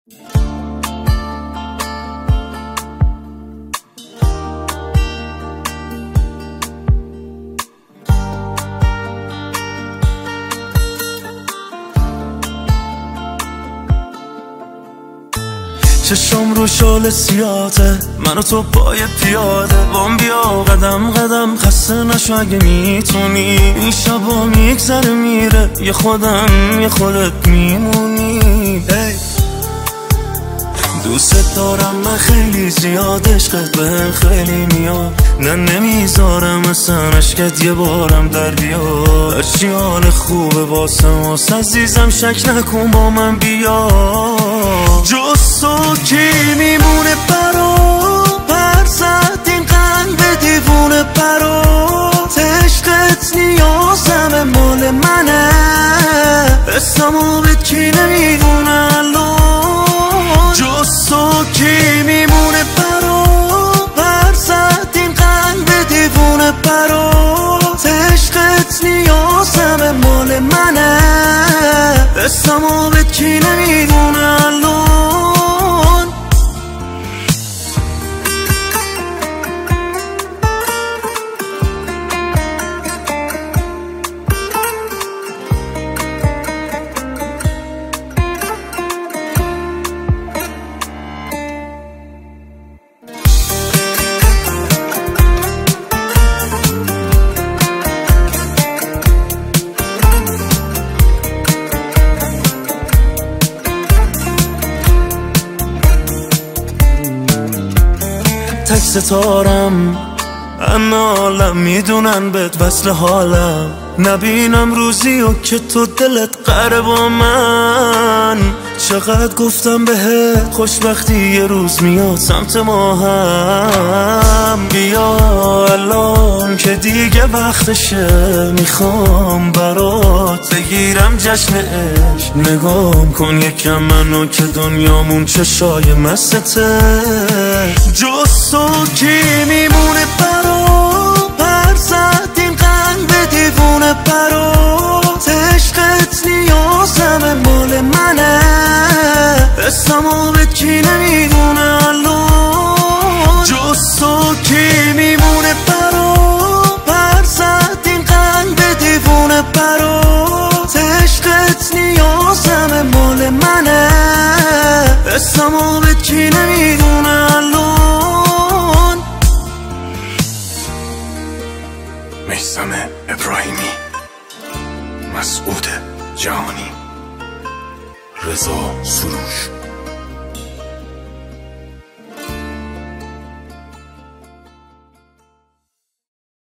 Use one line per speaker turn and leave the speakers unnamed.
چشم رو شال سیاته، من و تو پای پیاده وام بیا قدم قدم، خسته نشو اگه میتونی. این شبا میگذره میره، یه خودم یه خودت میمونی. دوست دارم من خیلی زیاد، عشقت بهم خیلی میاد، نه نمیذارم اصلا عشقت یه بارم در بیاد. هرچی حال خوبه واسه ماست عزیزم، شک نکن با من بیا. جز تو کی میمونه برا پر زد این قلب دیوونه برات. عشقت نیازم مال منه، اسمو به کی نمیدونه الان. جز تو کی میمونه برا پر زد این قلب دیوونه برات. عشقت نیازم مال منه، اسمو به کی نمیدونه الان. تک ستارم همه عالم میدونن بهت وصل حالم، نبینم روزی و که تو دلت قره با من. چقدر گفتم بهت خوشبختی یه روز میاد سمت ما هم. بیا الان که دیگه وقتشه، میخوام برات بگیرم جشن عشق. نگام کن یکم منو که دنیامون چشای مستته. جز تو کی میمونه برا پر زد این قلب دیوونه برات. عشقت نیازم مال منه، اسمو به کی نمیدونه الان. جز تو کی میمونه برا پر زد این قلب دیوونه برات. عشقت نیازم مال منه، اسمو به کی نمیدونه الان.
میثم ابراهیمی، مسعود جهانی، رضا سروش.